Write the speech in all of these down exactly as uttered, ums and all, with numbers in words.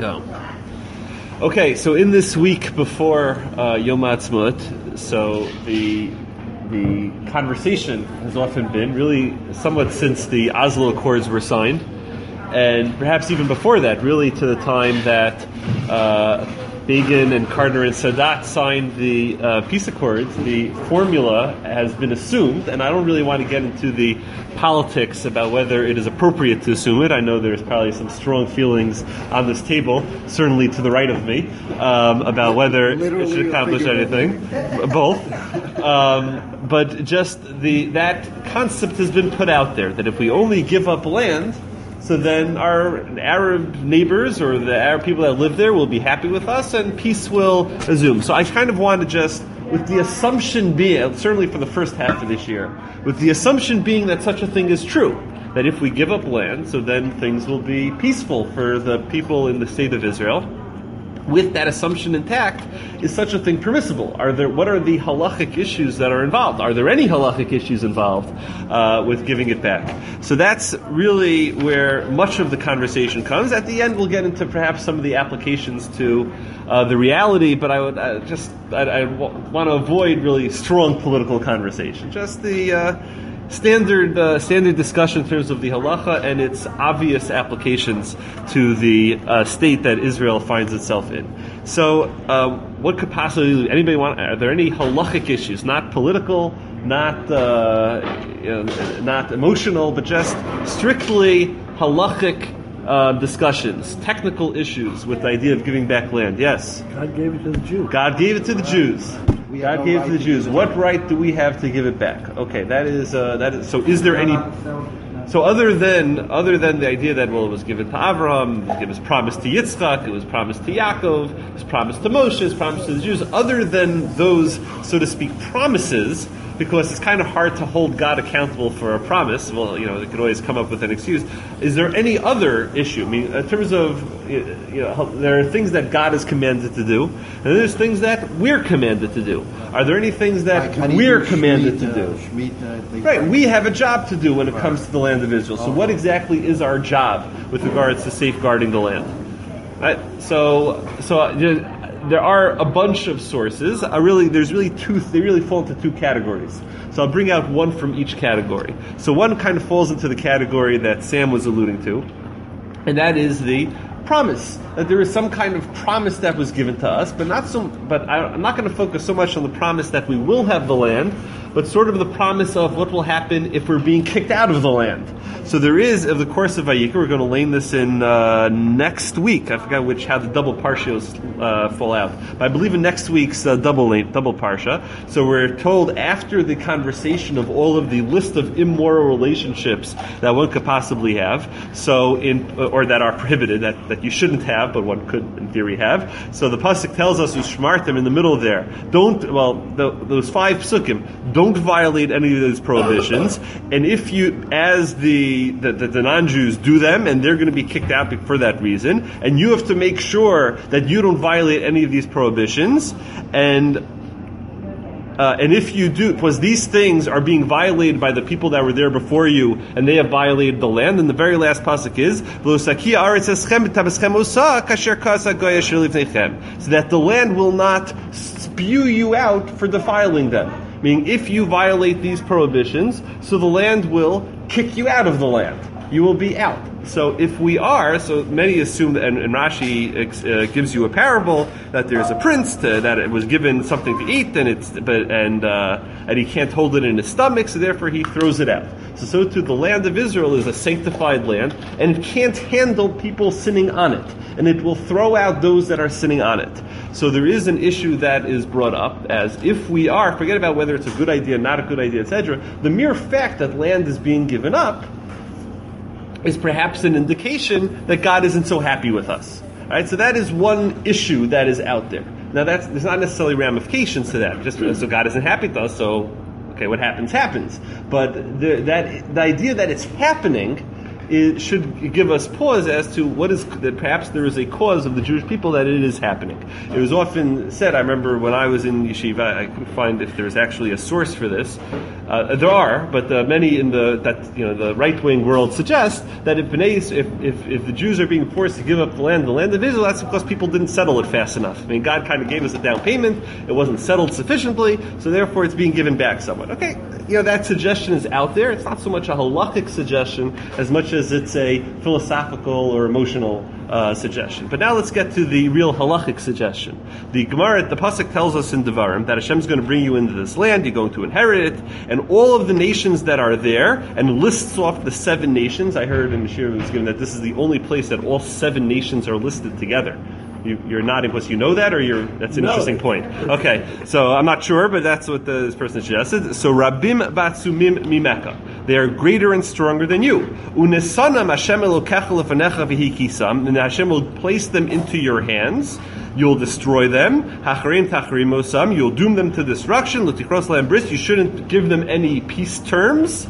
Yeah. Okay, so in this week before uh, Yom Ha'atzmaut, so the the conversation has often been really somewhat since the Oslo Accords were signed, and perhaps even before that, really to the time that uh, Begin and Carter and Sadat signed the uh, peace accords. The formula has been assumed, and I don't really want to get into the politics about whether it is appropriate to assume it. I know there's probably some strong feelings on this table, certainly to the right of me, um, about whether Literally it should accomplish anything. Both. Um, but just the that concept has been put out there, that if we only give up land, so then our Arab neighbors or the Arab people that live there will be happy with us and peace will resume. So I kind of want to just, with the assumption being, certainly for the first half of this year, with the assumption being that such a thing is true, that if we give up land, so then things will be peaceful for the people in the state of Israel. With that assumption intact, is such a thing permissible? Are there? What are the halachic issues that are involved? Are there any halachic issues involved uh, with giving it back? So that's really where much of the conversation comes. At the end, we'll get into perhaps some of the applications to uh, the reality, but I would uh, just I, I w- want to avoid really strong political conversation. Just the uh, Standard uh, standard discussion in terms of the halacha and its obvious applications to the uh, state that Israel finds itself in. So, uh, what could possibly anybody want? Are there any halachic issues, not political, not uh, you know, not emotional, but just strictly halachic uh, discussions, technical issues with the idea of giving back land? Yes. God gave it to the Jews. God gave it to the Jews. God gave it to the Jews. What right do we have to give it back? Okay, that is uh, that is. So, is there any? So, other than other than the idea that well, it was given to Avraham, it was promised to Yitzchak, it was promised to Yaakov, it was promised to Moshe, it was promised to the Jews. Other than those, so to speak, promises, because it's kind of hard to hold God accountable for a promise. Well, you know, they could always come up with an excuse. Is there any other issue? I mean, in terms of, you know, there are things that God is commanded to do, and there's things that we're commanded to do. Are there any things that like we're commanded to do? Shemitah, right, we have a job to do when it comes to the land of Israel. So what exactly is our job with regards to safeguarding the land? Right, so, so there are a bunch of sources. I really, there's really two. They really fall into two categories. So I'll bring out one from each category. So one kind of falls into the category that Sam was alluding to, and that is the promise, that there is some kind of promise that was given to us, but not so. But I, I'm not going to focus so much on the promise that we will have the land, but sort of the promise of what will happen if we're being kicked out of the land. So there is, of the course of Vayikra, we're going to lane this in uh, next week. I forgot which how the double parshas uh, fall out, but I believe in next week's uh, double lane, double parsha. So we're told after the conversation of all of the list of immoral relationships that one could possibly have, so in or that are prohibited, that, that you shouldn't have, but one could in theory have. So the pasuk tells us, "Ushmartem," in the middle there. Don't well the, those five psukim. Don't violate any of those prohibitions, and if you, as the The, the, the non-Jews do them, and they're going to be kicked out for that reason, and you have to make sure that you don't violate any of these prohibitions, and uh, and if you do, because these things are being violated by the people that were there before you, and they have violated the land, and the very last pasuk is, so that the land will not spew you out for defiling them. Meaning, if you violate these prohibitions, so the land will kick you out of the land. You will be out. So if we are, so many assume, that, and, and Rashi uh, gives you a parable that there's a prince to, that it was given something to eat, and it's but and uh, and he can't hold it in his stomach, so therefore he throws it out. So so too, the land of Israel is a sanctified land, and it can't handle people sinning on it, and it will throw out those that are sinning on it. So there is an issue that is brought up as if we are, forget about whether it's a good idea, not a good idea, et cetera. The mere fact that land is being given up is perhaps an indication that God isn't so happy with us. All right, so that is one issue that is out there. Now, that's there's not necessarily ramifications to that. Just so God isn't happy with us, so okay, what happens happens. But the, that the idea that it's happening it should give us pause as to what is that perhaps there is a cause of the Jewish people that it is happening. It was often said, I remember when I was in yeshiva, I couldn't find if there's actually a source for this, Uh, there are, but uh, many in the that you know the right wing world suggest that if, if if if the Jews are being forced to give up the land, the land of Israel, that's because people didn't settle it fast enough. I mean, God kind of gave us a down payment; it wasn't settled sufficiently, so therefore it's being given back somewhat. Okay, you know that suggestion is out there. It's not so much a halakhic suggestion as much as it's a philosophical or emotional uh, suggestion. But now let's get to the real halachic suggestion. The Gemara, the pasuk tells us in Devarim that Hashem is going to bring you into this land. You're going to inherit it. And all of the nations that are there, and lists off the seven nations. I heard in the Shir was given that this is the only place that all seven nations are listed together. You, you're nodding because you know that, or you're, that's an no. interesting point. Okay, so I'm not sure, but that's what the, this person suggested. So Rabim Batsumim Mimeka. They are greater and stronger than you. Unesanam Hashem Elokecha lefanecha v'hikisam. And Hashem will place them into your hands. You'll destroy them. Hacharim tachrimosam. You'll doom them to destruction. L'tikros lahem bris. You shouldn't give them any peace terms.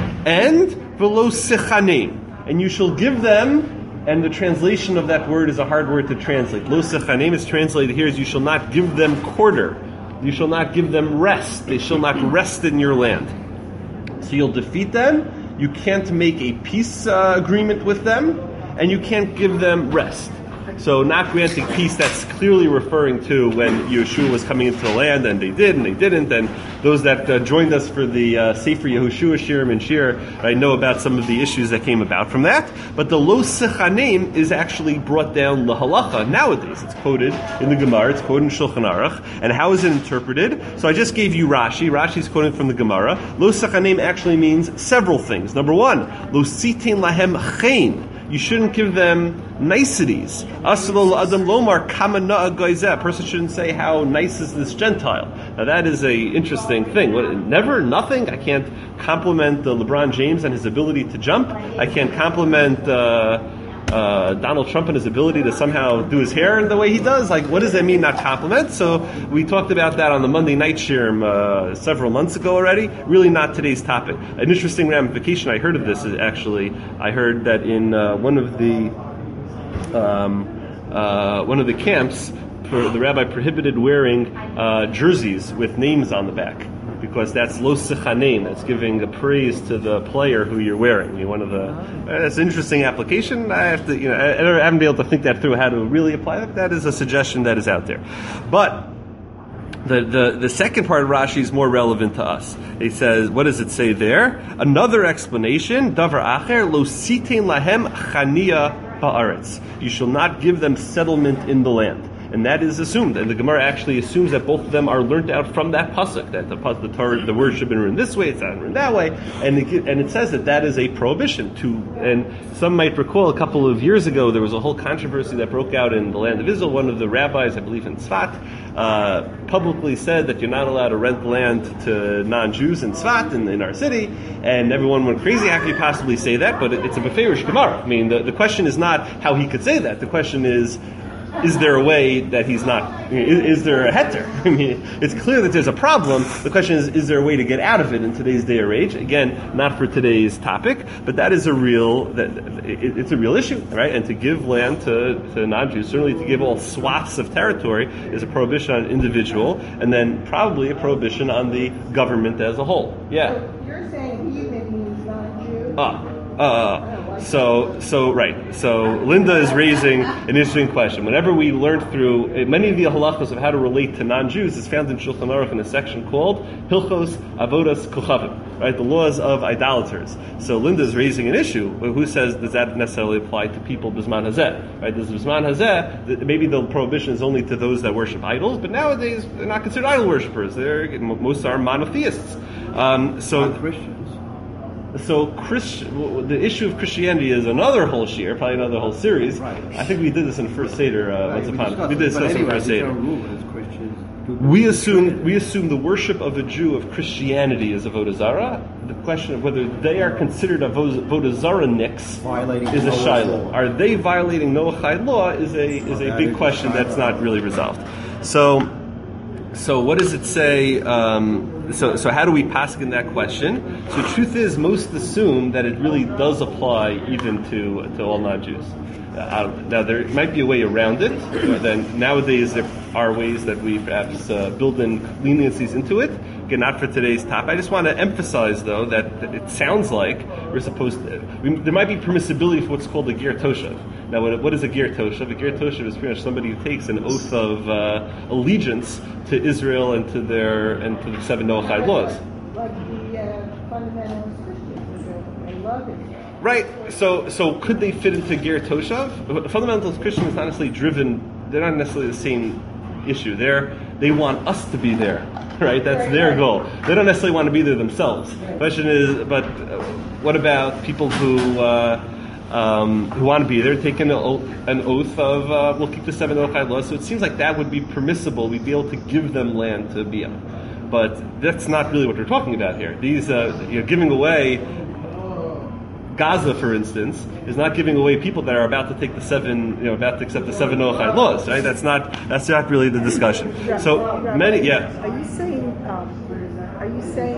And v'lo sechanim. And you shall give them, and the translation of that word is a hard word to translate. Lo sechanim is translated here as you shall not give them quarter. You shall not give them rest. They shall not rest in your land. So you'll defeat them. You can't make a peace uh, agreement with them. And you can't give them rest. So not granting peace, that's clearly referring to when Yeshua was coming into the land, and they did and they didn't. And those that uh, joined us for the uh, Sefer Yehoshua Shirim and Shir, I know about some of the issues that came about from that. But the Lo Sechanim is actually brought down lahalacha nowadays. It's quoted in the Gemara, it's quoted in Shulchan Aruch. And how is it interpreted? So I just gave you Rashi. Rashi's quoting from the Gemara. Lo Sechanim actually means several things. Number one, Lo Sitin Lahem Chen. You shouldn't give them niceties. Aslo Adam Lomar Kamana Goizeh. A person shouldn't say, how nice is this Gentile. Now that is a interesting thing. What, never, nothing. I can't compliment uh, LeBron James and his ability to jump. I can't compliment uh, uh, Donald Trump and his ability to somehow do his hair in the way he does. Like, what does that mean, not compliment? So we talked about that on the Monday night shirim uh, several months ago already. Really not today's topic. An interesting ramification I heard of this is actually, I heard that in uh, one of the um, uh, one of the camps, for, the rabbi prohibited wearing uh, jerseys with names on the back, because that's lo sechanim, that's giving a praise to the player who you're wearing. You know, one of the uh, that's an interesting application. I have to, you know, I, I haven't been able to think that through how to really apply that. That is a suggestion that is out there, but the the the second part of Rashi is more relevant to us. He says, what does it say there? Another explanation: davar acher lo sitein lahem chaniya ba'aretz. You shall not give them settlement in the land. And that is assumed, and the Gemara actually assumes that both of them are learnt out from that pasuk. That the the, Torah, the word should have been written this way, it's not written that way, and it, and it says that that is a prohibition. To and some might recall a couple of years ago there was a whole controversy that broke out in the land of Israel. One of the rabbis, I believe in Tzfat, uh, publicly said that you're not allowed to rent land to non-Jews in Tzfat, in, in our city, and everyone went crazy. How could you possibly say that? But it, it's a beferish Gemara. I mean, the, the question is not how he could say that. The question is, is there a way that he's not, is, is there a heter? I mean, it's clear that there's a problem. The question is, is there a way to get out of it in today's day or age? Again, not for today's topic, but that is a real, that it, it's a real issue, right? And to give land to, to non-Jews, certainly to give all swaths of territory, is a prohibition on an individual, and then probably a prohibition on the government as a whole. Yeah? So you're saying heathen means non-Jew? Ah. Uh, so, so, right. So, Linda is raising an interesting question. Whenever we learn through, many of the halachos of how to relate to non-Jews is found in Shulchan Aruch in a section called Hilchos Avodas Kochavim, right? The laws of idolaters. So, Linda is raising an issue. Who says, does that necessarily apply to people Bisman Hazeh? Right? Does Bisman Hazeh, maybe the prohibition is only to those that worship idols, but nowadays they're not considered idol worshippers. They're, most are monotheists. Um, so, Christians. So Christ, the issue of Christianity is another whole shir, probably another whole series. Right. I think we did this in the first Seder uh, right, once we upon. discussed We did it, but discuss it in anyway, first Seder. Rule as Christians. We assume we assume the worship of a Jew of Christianity is avodah zarah. The question of whether they are considered avodah zarah nicks is a shiloh. Are they violating Noahide law? Is a is a big question that's not really resolved. So. So what does it say? Um, so so how do we paskin that question? So the truth is, most assume that it really does apply even to to all non-Jews. Uh, now there might be a way around it. But then nowadays there are ways that we perhaps uh, build in leniencies into it. again, not for today's top. I just want to emphasize, though, that, that it sounds like we're supposed to, we, there might be permissibility for what's called a ger toshav. Now, what, what is a ger toshav? A ger toshav is pretty much somebody who takes an oath of uh, allegiance to Israel and to their and to the seven Noahide laws. Like the uh, fundamentalist Christians do. They love it. Right. So, so could they fit into ger toshav? Fundamentalist Christian is not necessarily driven. They're not necessarily the same issue. They're they want us to be there. Right. That's their goal. They don't necessarily want to be there themselves. The question is, but uh, what about people who uh, um, who want to be there, taking an oath, an oath of uh, we'll keep the seven Noachide laws? So it seems like that would be permissible. We'd be able to give them land to be on. But that's not really what we're talking about here. These uh, you're giving away. Gaza, for instance, is not giving away people that are about to take the seven, you know, about to accept the seven Noachide laws, right? That's not that's not really the discussion. So many, yeah. Are you saying? Um, are you saying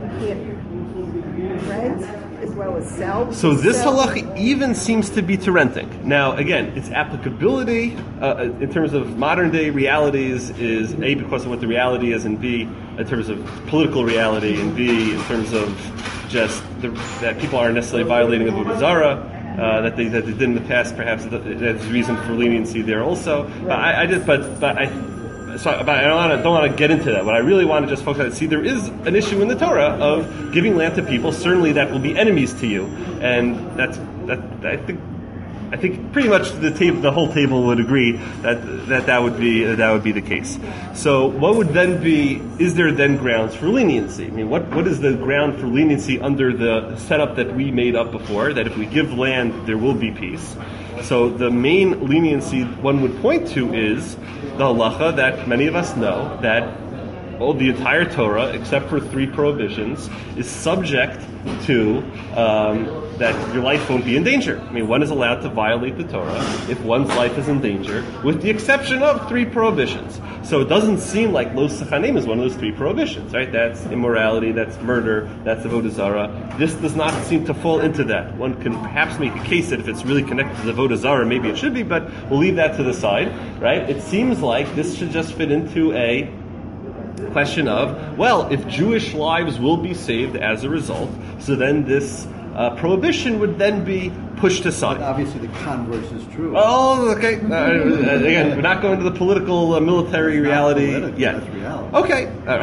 you can't rent as well as sell? So this sell? halacha even seems to be to renting. Now, again, its applicability uh, in terms of modern day realities is A, because of what the reality is, and B, in terms of political reality, and B, in terms of just the, that people aren't necessarily violating avodah zarah, uh, that they that they did in the past. Perhaps there's reason for leniency there also. But I, I just, but but I, so but I don't want to don't want to get into that. What I really want to just focus on, see, there is an issue in the Torah of giving land to people, certainly that will be enemies to you, and that's that I think. I think pretty much the table, the whole table would agree that that that would be that would be the case. So, what would then be? Is there then grounds for leniency? I mean, what what is the ground for leniency under the setup that we made up before? That if we give land, there will be peace. So, the main leniency one would point to is the halacha that many of us know that all the entire Torah, except for three prohibitions, is subject to um, that your life won't be in danger. I mean, one is allowed to violate the Torah if one's life is in danger, with the exception of three prohibitions. So it doesn't seem like Lo Sechanim is one of those three prohibitions, right? That's immorality, that's murder, that's avodah zarah. This does not seem to fall into that. One can perhaps make a case that if it's really connected to the avodah zarah, maybe it should be, but we'll leave that to the side, right? It seems like this should just fit into a question of, well, if Jewish lives will be saved as a result, so then this uh, prohibition would then be pushed aside. But obviously the converse is true. Oh, okay. Uh, again, we're not going to the political, uh, military reality yet. Reality. Okay. All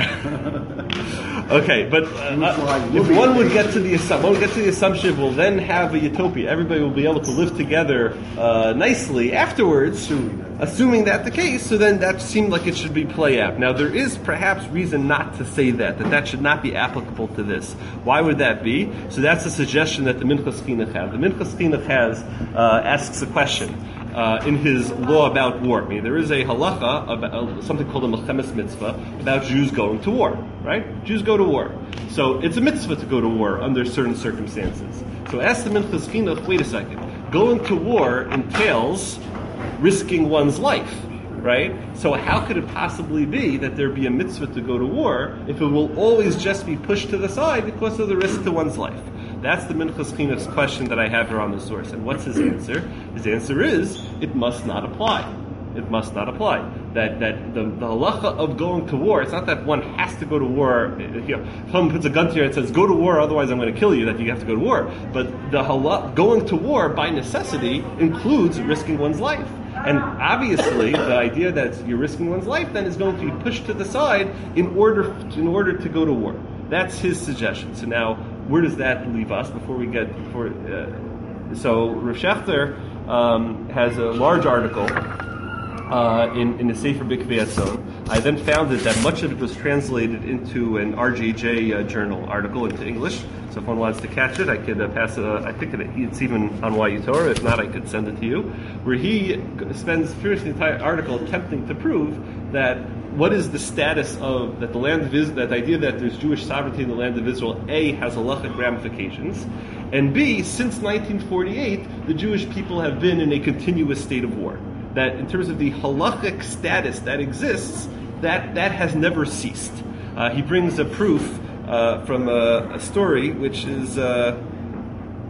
right. Okay, but uh, if one would get to the one would get to the assumption, we'll then have a utopia. Everybody will be able to live together uh, nicely afterwards, assuming that the case. So then that seemed like it should be play out. Now there is perhaps reason not to say that that that should not be applicable to this. Why would that be? So that's a suggestion that the Minchas Chinuch has. The Minchas Chinuch has uh, asks a question. Uh, in his law about war. I mean, there is a halacha, about, uh, something called a mechemes mitzvah, about Jews going to war, right? Jews go to war. So it's a mitzvah to go to war under certain circumstances. So ask the Minchas Chinuch, wait a second, going to war entails risking one's life, right? So how could it possibly be that there be a mitzvah to go to war if it will always just be pushed to the side because of the risk to one's life? That's the Minchas Chinuch's question that I have here on the source. And what's his answer? His answer is, it must not apply. It must not apply. That that the, the halacha of going to war, it's not that one has to go to war. You know, if someone puts a gun to you and says, go to war, otherwise I'm going to kill you, that you have to go to war. But the halacha, going to war by necessity includes risking one's life. And obviously, the idea that you're risking one's life then is going to be pushed to the side in order in order to go to war. That's his suggestion. So now, where does that leave us before we get before? Uh, so Rav Shechter um, has a large article uh, in in the Sefer Bikvei Atzon. I then found it that much of it was translated into an R J J uh, journal article into English. So if one wants to catch it, I could uh, pass it. Uh, I think it, it's even on Y U Torah. If not, I could send it to you. Where he spends pretty much the entire article attempting to prove that what is the status of that the land of Israel, that the idea that there's Jewish sovereignty in the land of Israel, A, has halachic ramifications, and B, since nineteen forty-eight, the Jewish people have been in a continuous state of war. That in terms of the halachic status that exists, that, that has never ceased. Uh, he brings a proof uh, from a, a story which is uh,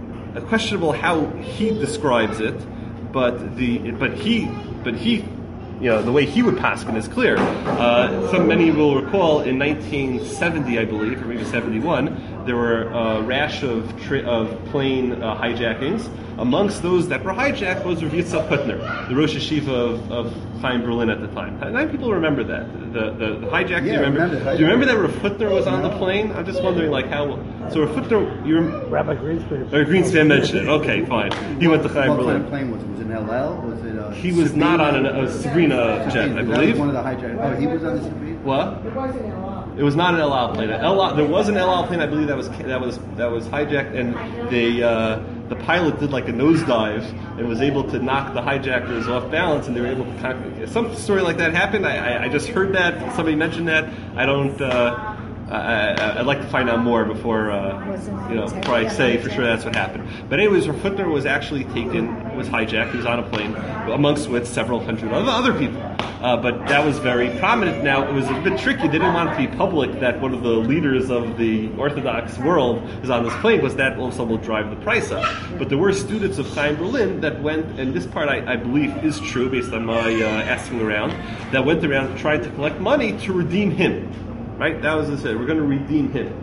questionable how he describes it, but the but he but he you know, the way he would paskin is clear. Uh, some many will recall in nineteen seventy, I believe, or maybe seventy-one, there were a rash of tri- of plane uh, hijackings. Amongst those that were hijacked was Rav Yitzhak Putner, the Rosh Hashiva of, of Chaim Berlin at the time. Nine people remember that the the, the hijack. Yeah, do you remember? remember do you remember that Rav Putner was on no. the plane? I'm just wondering, like how. So Rav Putner, you rem- Rabbi Greenspan. Rabbi Greenspan mentioned it. Okay, fine. He went to Chaim What Berlin. kind of plane was it? Was it an L L? Was it a He was Sabrina? not on an, a Sabrina jet, I That believe. was one of the hijackers. Oh, he was on the Sabrina? What? It wasn't L L. It was not an El Al plane. An El Al, there was an El Al plane, I believe that was that was that was hijacked, and they uh, the pilot did like a nosedive and was able to knock the hijackers off balance, and they were able to conquer. Some story like that happened. I, I, I just heard that somebody mentioned that. I don't. Uh, I, I, I'd like to find out more before uh, you know before I say for sure that's what happened. But anyways, Rav Putner was actually taken, was hijacked. He was on a plane, amongst with several hundred other other people. Uh, but that was very prominent. Now, it was a bit tricky. They didn't want it to be public that one of the leaders of the Orthodox world is on this plane, because that also will drive the price up. But there were students of Chaim Berlin that went, and this part I, I believe is true based on my uh, asking around, that went around and tried to collect money to redeem him. Right? That was it. We're going to redeem him.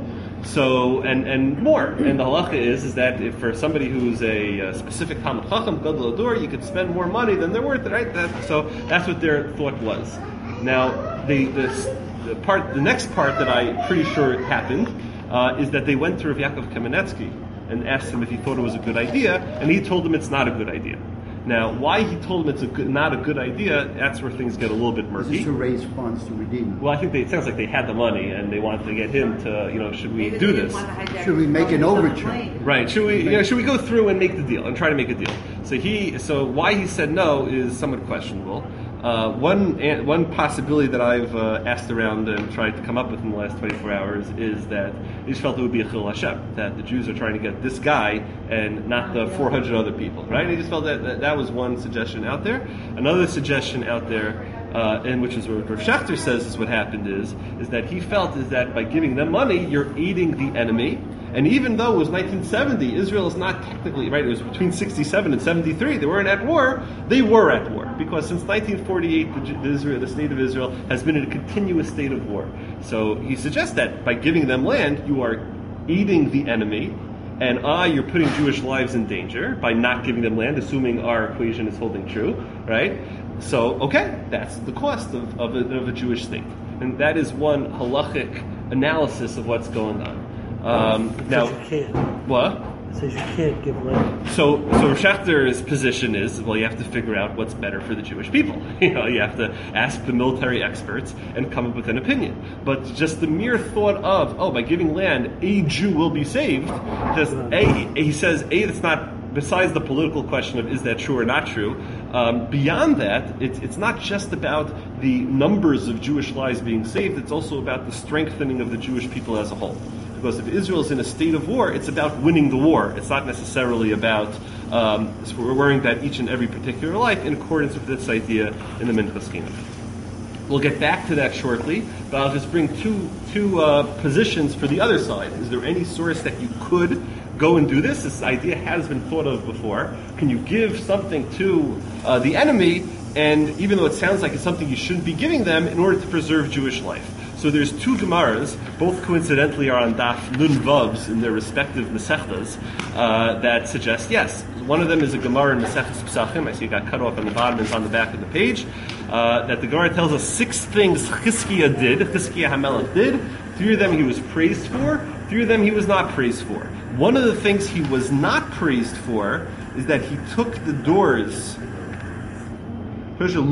So, and, and more. And the halacha is, is that if for somebody who's a, a specific Talmid Chacham, Gadol Ador, you could spend more money than they're worth, right? That, so that's what their thought was. Now, the, the, the part, the next part that I'm pretty sure happened, uh, is that they went to Rav Yaakov Kamenetsky and asked him if he thought it was a good idea, and he told them it's not a good idea. Now, why he told them it's a good, not a good idea, that's where things get a little bit murky. This is to raise funds to redeem. Well, I think they, it sounds like they had the money and they wanted to get him to, you know, should we do this? Should we make an overture? Right. Should we, you know, should we go through and make the deal and try to make a deal? So he, so why he said no is somewhat questionable. Uh, one one possibility that I've uh, asked around and tried to come up with in the last twenty-four hours is that he just felt it would be a Chil Hashem, that the Jews are trying to get this guy and not the four hundred other people, right? He just felt that, that that was one suggestion out there. Another suggestion out there, uh, and which is what Rav Schachter says is what happened is, is that he felt is that by giving them money, you're aiding the enemy. And even though it was nineteen seventy, Israel is not technically, right, it was between sixty-seven and seventy-three, they weren't at war, they were at war. Because since nineteen forty-eight, the, the, Israel, the state of Israel has been in a continuous state of war. So he suggests that by giving them land, you are aiding the enemy, and ah, you're putting Jewish lives in danger by not giving them land, assuming our equation is holding true, right? So, okay, that's the cost of, of, a, of a Jewish state. And that is one halachic analysis of what's going on. Um, it now, says you can't. what? It says you can't give land. So, so Schachter's position is, well, you have to figure out what's better for the Jewish people. You know, you have to ask the military experts and come up with an opinion. But just the mere thought of, oh, by giving land, a Jew will be saved. Just a, he says, a, it's not. Besides the political question of is that true or not true, um, beyond that, it's, it's not just about the numbers of Jewish lives being saved. It's also about the strengthening of the Jewish people as a whole. Because if Israel is in a state of war, it's about winning the war. It's not necessarily about um, so we're worrying about each and every particular life in accordance with this idea in the Minchas Chinuch. We'll get back to that shortly, but I'll just bring two two uh, positions for the other side. Is there any source that you could go and do this? This idea has been thought of before. Can you give something to uh, the enemy, and even though it sounds like it's something you shouldn't be giving them, in order to preserve Jewish life? So there's two Gemaras, both coincidentally are on Daf Nun Vavs in their respective Masechtas, uh, that suggest yes. One of them is a Gemara in Maseches Pesachim. I see it got cut off on the bottom, it's on the back of the page. Uh, that the Gemara tells us six things Chizkiah did, Chizkiah HaMelech did. Three of them he was praised for, three of them he was not praised for. One of the things he was not praised for is that he took the doors. He took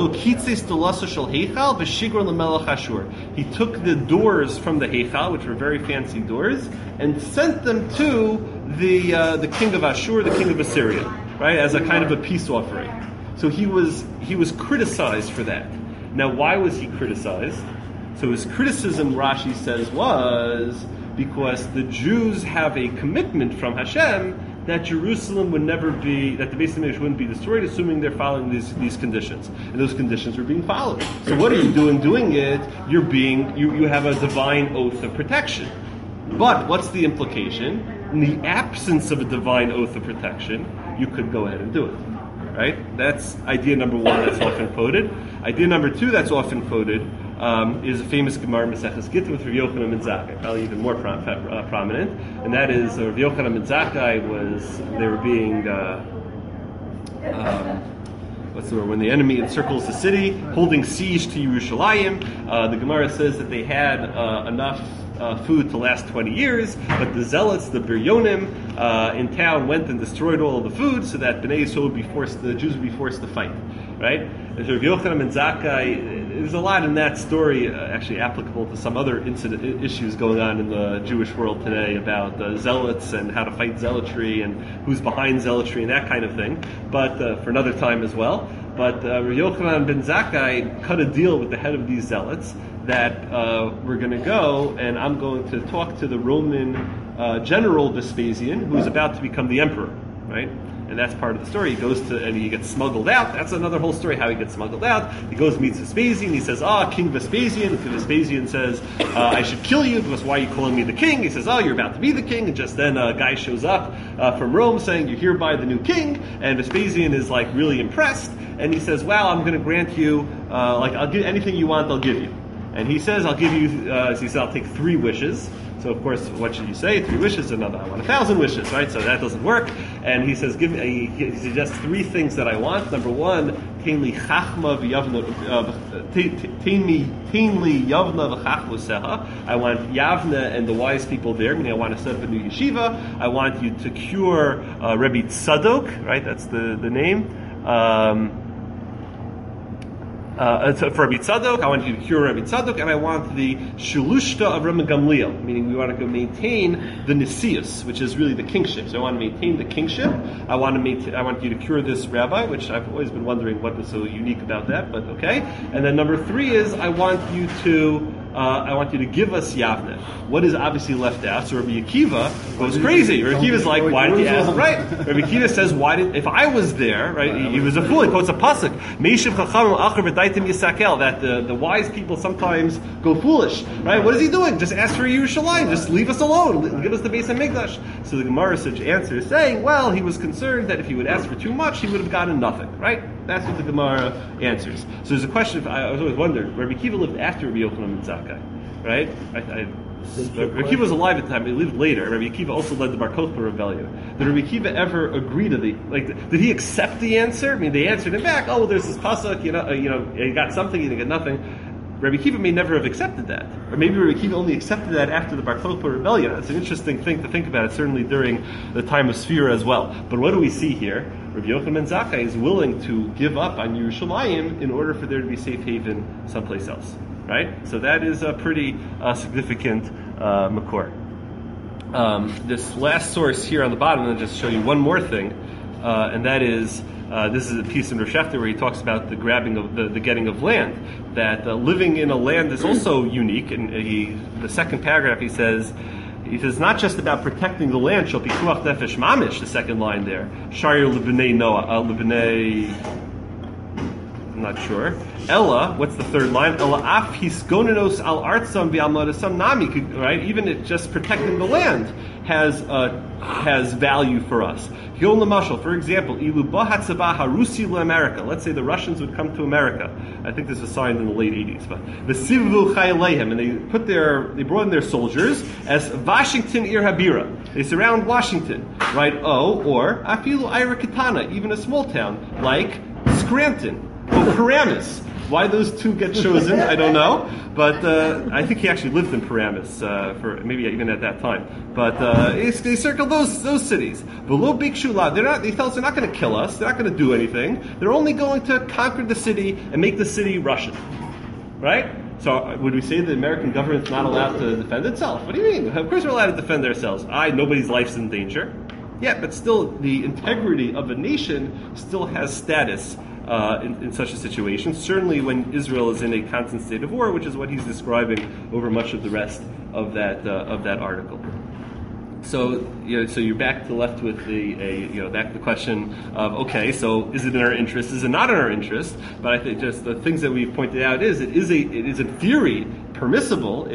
the doors from the Heichal, which were very fancy doors, and sent them to the uh, the king of Ashur, the king of Assyria, right, as a kind of a peace offering. So he was he was criticized for that. Now, why was he criticized? So his criticism, Rashi says, was because the Jews have a commitment from Hashem that Jerusalem would never be, that the Beis Hamikdash wouldn't be destroyed, assuming they're following these these conditions, and those conditions were being followed. So what are you doing? Doing it, you're being, you you have a divine oath of protection. But what's the implication? In the absence of a divine oath of protection, you could go ahead and do it. right? That's idea number one that's often quoted. Idea number two that's often quoted um, is a famous Gemara Maseches Gittin with Rav Yochanan ben Zakkai, probably even more prom- uh, prominent, and that is uh, Rav Yochanan ben Zakkai was, they were being, uh, um, what's the word, when the enemy encircles the city, holding siege to Yerushalayim. Uh, the Gemara says that they had uh, enough uh, food to last twenty years, but the zealots, the Biryonim, uh, in town went and destroyed all of the food so that Bnei Yisrael would be forced, the Jews would be forced to fight, right? Rav Yochanan ben Zakkai, there's a lot in that story uh, actually applicable to some other incident issues going on in the Jewish world today about uh, zealots and how to fight zealotry and who's behind zealotry and that kind of thing, but uh, for another time as well. But uh, Rav Yochanan ben Zakkai cut a deal with the head of these zealots that uh, we're going to go and I'm going to talk to the Roman uh, general Vespasian, who's about to become the emperor, right? And that's part of the story. He goes to, and he gets smuggled out. That's another whole story, how he gets smuggled out. He goes, meets Vespasian. He says, ah, King Vespasian. Vespasian says, uh, I should kill you because why are you calling me the king? He says, oh, you're about to be the king. And just then a guy shows up uh, from Rome saying, you're hereby the new king. And Vespasian is like really impressed. And he says, well, I'm going to grant you, uh, like, I'll give anything you want, I'll give you. And he says, I'll give you, uh, he says, I'll take three wishes. So of course, what should you say? Three wishes, another, I want a thousand wishes, right? So that doesn't work. And he says, give me, he suggests three things that I want. Number one, tain li chachma v'yavna, tain li yavna v'chachma seha. I want Yavna and the wise people there, meaning I want to set up a new yeshiva. I want you to cure uh, Rebbe Tzadok, right? That's the, the name. Um, Uh, for Rabbi Tzadok, I want you to cure Rabbi Tzadok, and I want the Shulushta of Rabbi Gamliel, meaning we want to go maintain the Nisius, which is really the kingship. So I want to maintain the kingship. I want to maintain, I want you to cure this rabbi, which I've always been wondering what was so unique about that, but okay. And then number three is I want you to Uh, I want you to give us Yavne. What is obviously left out? So Rabbi Akiva goes crazy. Rabbi Akiva's like, why did you ask? Right. Rabbi Akiva says, why did, if I was there, right, he, he was a fool. He quotes a pasuk, Meishiv chachamim acher v'daitim yisakel, that the, the wise people sometimes go foolish, right? What is he doing? Just ask for Yerushalayim. Just leave us alone. Give us the Beis HaMikdash. So the Gemara answers saying, well, he was concerned that if he would ask for too much, he would have gotten nothing, right? That's what the Gemara answers. So there's a question, of, I was always wondering, Rabbi Akiva lived after Rabbi Yochanan ben Zakkai, right? I, I, Rabbi Akiva was alive at the time, he lived later. Rabbi Akiva also led the Bar Kokhba rebellion. Did Rabbi Akiva ever agree to the, like, did he accept the answer? I mean, they answered him back, oh, well, there's this pasuk, you know, uh, you know, you got something, you didn't get nothing. Rabbi Akiva may never have accepted that. Or maybe Rabbi Akiva only accepted that after the Bar Kokhba rebellion. It's an interesting thing to think about, certainly during the time of Sfira as well. But what do we see here? Rabbi Yochanan ben Zakkai is willing to give up on Yerushalayim in order for there to be safe haven someplace else. Right? So that is a pretty uh, significant uh, makor. Um, this last source here on the bottom, I'll just show you one more thing, uh, and that is, Uh, this is a piece in Rosh Hashanah where he talks about the grabbing of the, the getting of land. That uh, living in a land is also unique. And he, the second paragraph, he says, he says not just about protecting the land. Shel pikuach nefesh mamish. The second line there. Sharir lebnei Noah, uh, lebnei. I'm not sure. Ella, what's the third line? Ella af hisgonenos al artsam v'almadasam nami. Right, even it just protecting the land has uh, has value for us. Gil Namashal, for example, Ilu Bahatzabah Harusi America. Let's say the Russians would come to America. I think this was signed in the late eighties. But the Sivu Chayalehem, and they put their, they brought in their soldiers as Washington Ir Habira. They surround Washington, right? Oh, or Afilu Ira Kitana, even a small town like Scranton or Paramus. Why those two get chosen, I don't know. But uh, I think he actually lived in Paramus uh, for maybe even at that time. But uh, they circled those those cities. Below Big Shula, they're not. They tell us they're not going to kill us. They're not going to do anything. They're only going to conquer the city and make the city Russian, right? So would we say the American government's not allowed to defend itself? What do you mean? Of course we're allowed to defend ourselves. I nobody's life's in danger. Yeah, but still, the integrity of a nation still has status. Uh, in, in such a situation, certainly when Israel is in a constant state of war, which is what he's describing over much of the rest of that uh, of that article. So, you know, so you're back to left with the a, you know back to the question of okay, so is it in our interest? Is it not in our interest? But I think just the things that we've pointed out is it is a it is in theory permissible if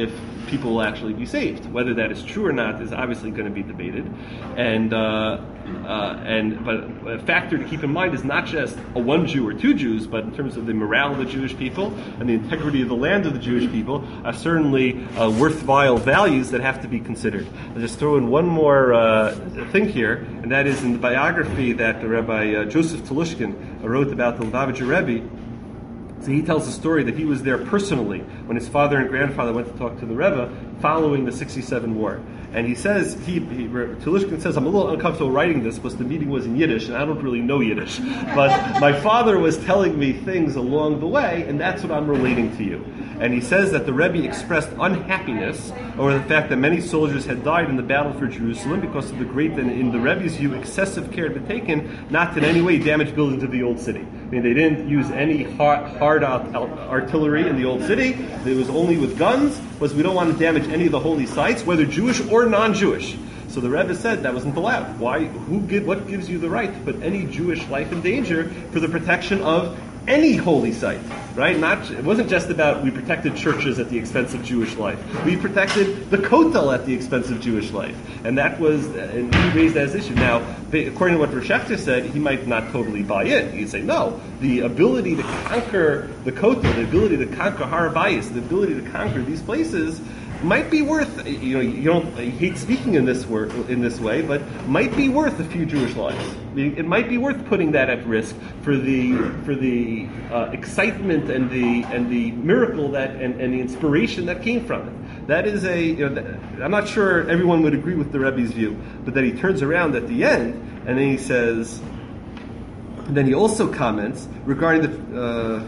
people will actually be saved. Whether that is true or not is obviously going to be debated. And uh, uh, and but a factor to keep in mind is not just a one Jew or two Jews, but in terms of the morale of the Jewish people and the integrity of the land of the Jewish people are certainly uh, worthwhile values that have to be considered. I'll just throw in one more uh, thing here, and that is in the biography that the Rabbi uh, Joseph Telushkin wrote about the Lubavitcher Rebbe. So he tells a story that he was there personally when his father and grandfather went to talk to the Rebbe following the sixty-seven war. And he says, he, he Telushkin says, I'm a little uncomfortable writing this because the meeting was in Yiddish and I don't really know Yiddish. But my father was telling me things along the way, and that's what I'm relating to you. And he says that the Rebbe expressed unhappiness over the fact that many soldiers had died in the battle for Jerusalem because of the great, and in the Rebbe's view, excessive care had been taken not to in any way damage buildings of the old city. I mean, they didn't use any hard, hard out, out, artillery in the old city. It was only with guns, because we don't want to damage any of the holy sites, whether Jewish or non-Jewish. So the Rebbe said that wasn't allowed. Why? Who give, what gives you the right to put any Jewish life in danger for the protection of any holy site, right? Not, it wasn't just about we protected churches at the expense of Jewish life. We protected the Kotel at the expense of Jewish life. And that was, and he raised that as issue. Now, according to what Rosh Haftar said, he might not totally buy it. He'd say, no, the ability to conquer the Kotel, the ability to conquer Har HaBayis, the ability to conquer these places might be worth, you know, you don't, you hate speaking in this word, in this way, but might be worth a few Jewish lives. It might be worth putting that at risk for the for the uh, excitement and the and the miracle that and, and the inspiration that came from it. That is a, you know, that, I'm not sure everyone would agree with the Rebbe's view, but that he turns around at the end and then he says, and then he also comments regarding the. Uh,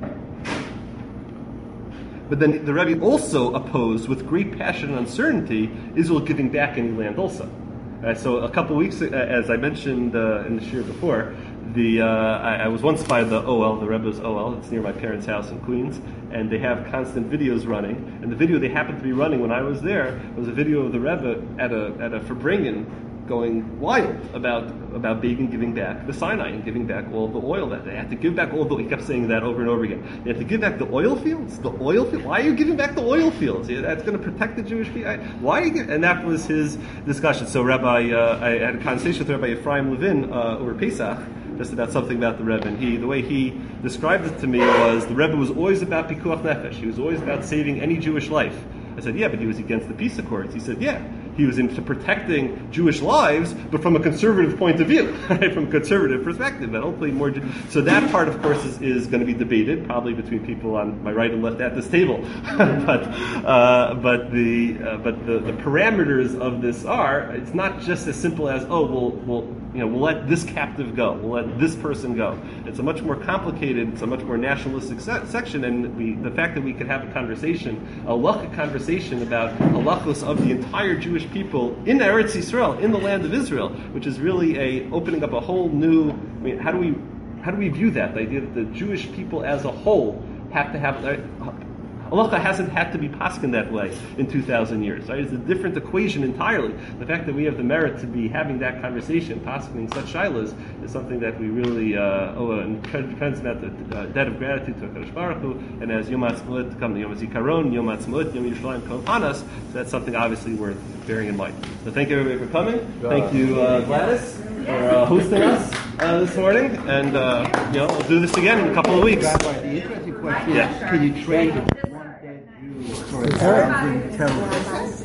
But then the Rebbe also opposed, with great passion and uncertainty, Israel giving back any land also. Uh, so a couple of weeks, uh, as I mentioned uh, in the shir before, the uh, I, I was once by the O L, the Rebbe's O L. It's near my parents' house in Queens, and they have constant videos running. And the video they happened to be running when I was there was a video of the Rebbe at a at a Farbrengen going wild about about Begin giving back the Sinai and giving back all the oil that they had to give back all the. He kept saying that over and over again. They had to give back the oil fields. The oil field. Why are you giving back the oil fields? That's going to protect the Jewish people. Why are you? Give, and that was his discussion. So Rabbi, uh, I had a conversation with Rabbi Ephraim Levin uh, over Pesach, just about something about the Rebbe. And he, the way he described it to me was the Rebbe was always about pikuach nefesh. He was always about saving any Jewish life. I said, yeah, but he was against the peace accords. He said, yeah. He was into protecting Jewish lives, but from a conservative point of view, right? From a conservative perspective. But hopefully more. So that part, of course, is, is going to be debated, probably between people on my right and left at this table. but uh, but the uh, but the, the parameters of this are, it's not just as simple as, oh, we'll we'll you know we'll let this captive go, we'll let this person go. It's a much more complicated, it's a much more nationalistic se- section, and we, the fact that we could have a conversation, a halachic conversation about halachos of the entire Jewish people in Eretz Yisrael, in the land of Israel, which is really a opening up a whole new. I mean, how do we how do we view that? The idea that the Jewish people as a whole have to have. Uh, Halacha hasn't had to be paskin that way in two thousand years. Right? It's a different equation entirely. The fact that we have the merit to be having that conversation, paskening such shilas, is something that we really uh, owe and depends about the uh, debt of gratitude to HaKadosh Baruch Hu. And as Yom HaTzmaut to come to Yom HaZikaron, Yom HaTzmaut, Yom Yerushalayim come upon us, so that's something obviously worth bearing in mind. So thank you everybody for coming. Thank you uh, Gladys for uh, hosting us uh, this morning, and uh, you know we'll do this again in a couple of weeks. Rabbi, the interesting question Yeah. is, can you trade one dead Jew for a thousand terrorists?